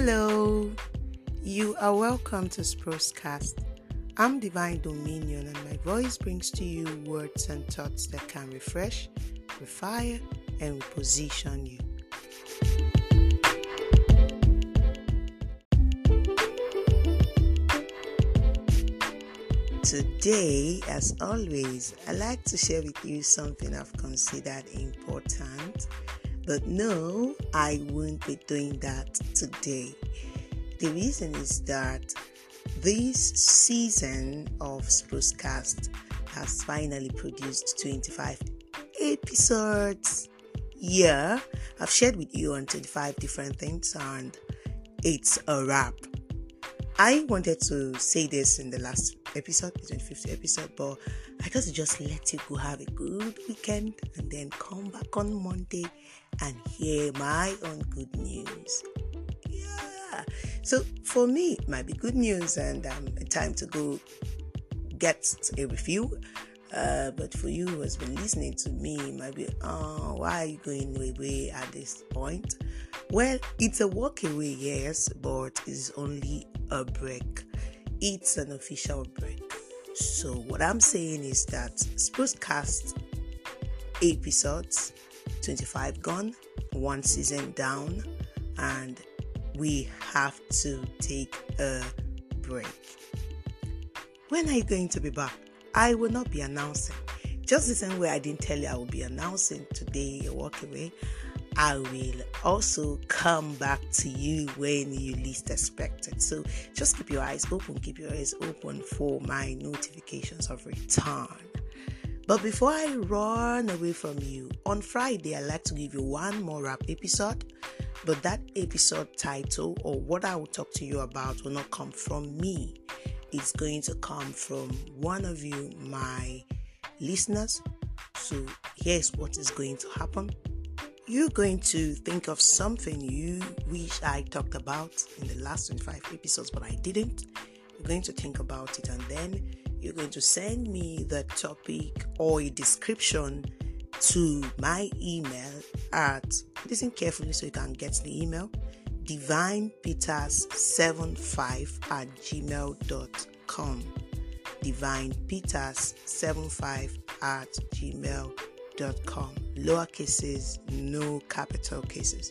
Hello, you are welcome to Sprucecast. I'm Divine Dominion, and my voice brings to you words and thoughts that can refresh, refire, and reposition you. Today, as always, I like to share with you something I've considered important. But no, I won't be doing that today. The reason is that this season of Sprucecast has finally produced 25 episodes. Yeah, I've shared with you on 25 different things, and it's a wrap. I wanted to say this in the last episode, the 25th episode, but I thought to just let you go have a good weekend and then come back on Monday and hear my own good news. Yeah. So for me, it might be good news and time to go get a review. But for you who has been listening to me, it might be, why are you going away at this point? Well, it's a walk away, yes, but it's only a break. It's an official break. So what I'm saying is that Sprucecast episodes, 25 gone, one season down, and we have to take a break. When are you going to be back? I will not be announcing. Just the same way I didn't tell you I will be announcing today a walk away, I will also come back to you when you least expect it. So just keep your eyes open, keep your ears open for my notifications of return. But before I run away from you, on Friday, I'd like to give you one more wrap episode. But that episode title or what I will talk to you about will not come from me. It's going to come from one of you, my listeners. So here's what is going to happen. You're going to think of something you wish I talked about in the last 25 episodes, but I didn't. You're going to think about it, and then you're going to send me the topic or a description to my email at, listen carefully so you can get the email, divinepeters75@gmail.com. divinepeters75@gmail.com. Lower cases, no capital cases.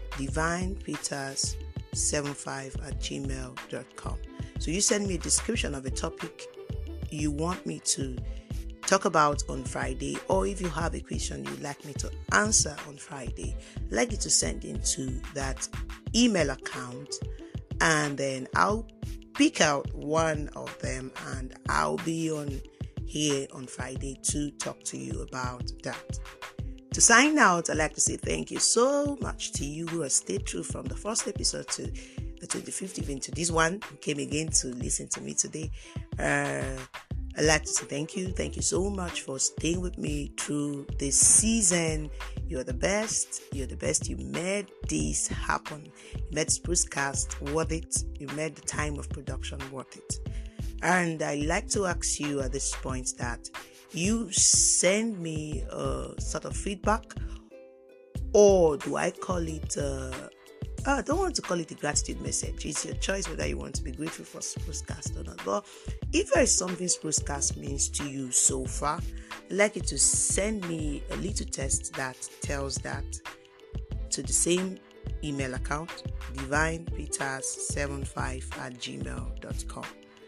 divinepeters75@gmail.com. So you send me a description of a topic you want me to talk about on Friday, or if you have a question you'd like me to answer on Friday, I'd like you to send into that email account, and then I'll pick out one of them and I'll be on here on Friday to talk to you about that. To sign out, I'd like to say thank you so much to you who have stayed through from the first episode to the 25th, even to this one, who came again to listen to me today. I'd like to say thank you. Thank you so much for staying with me through this season. You're the best. You're the best. You made this happen. You made Sprucecast worth it. You made the time of production worth it. And I'd like to ask you at this point that you send me a sort of feedback, or do I call it I don't want to call it a gratitude message. It's your choice whether you want to be grateful for Sprucecast or not. But if there is something Sprucecast means to you so far, I'd like you to send me a little text that tells that to the same email account, divinepeters75@gmail.com.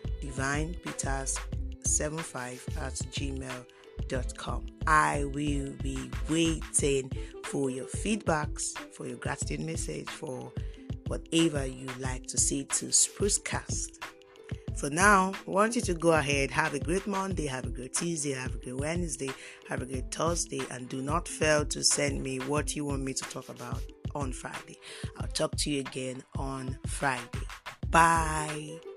divinepeters75@gmail.com. I will be waiting for your feedbacks, for your gratitude message, for whatever you like to say to Sprucecast. For now, I want you to go ahead, have a great Monday, have a great Tuesday, have a great Wednesday, have a great Thursday, and do not fail to send me what you want me to talk about on Friday. I'll talk to you again on Friday. Bye.